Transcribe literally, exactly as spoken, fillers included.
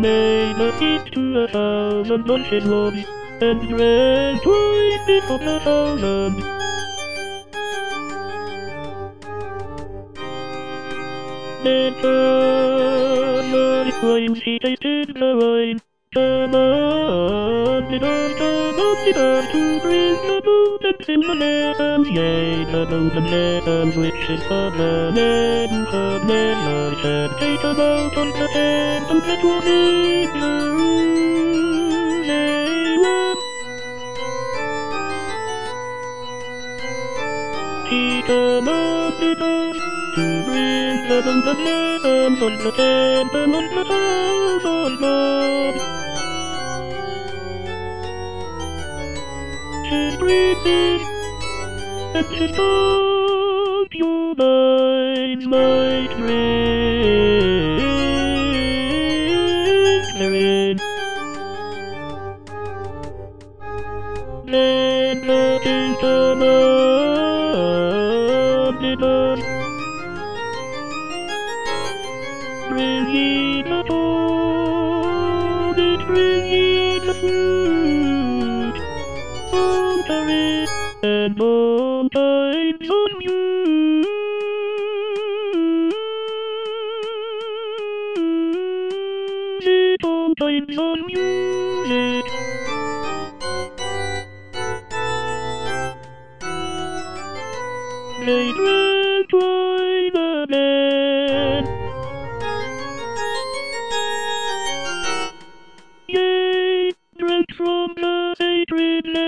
made a feast to a thousand bullshit wolves, and ran twice before the thousand. Then the wine she tasted the wine. Come on, it on, come on, it on, to bring the abundance in the lambs, yea, the golden lambs, which is for the men, for men, I said, take them out on the hand, and that will make the rules, they won. Take them out, it on, to bring the golden lambs on the hand, and on the house on God. She's breathing, and she's told your minds might drink therein. Then the king commanded us, bring ye the food, bring ye the food. And all times on music, all times on music. They drank wine again. Yea, drank from the sacred land.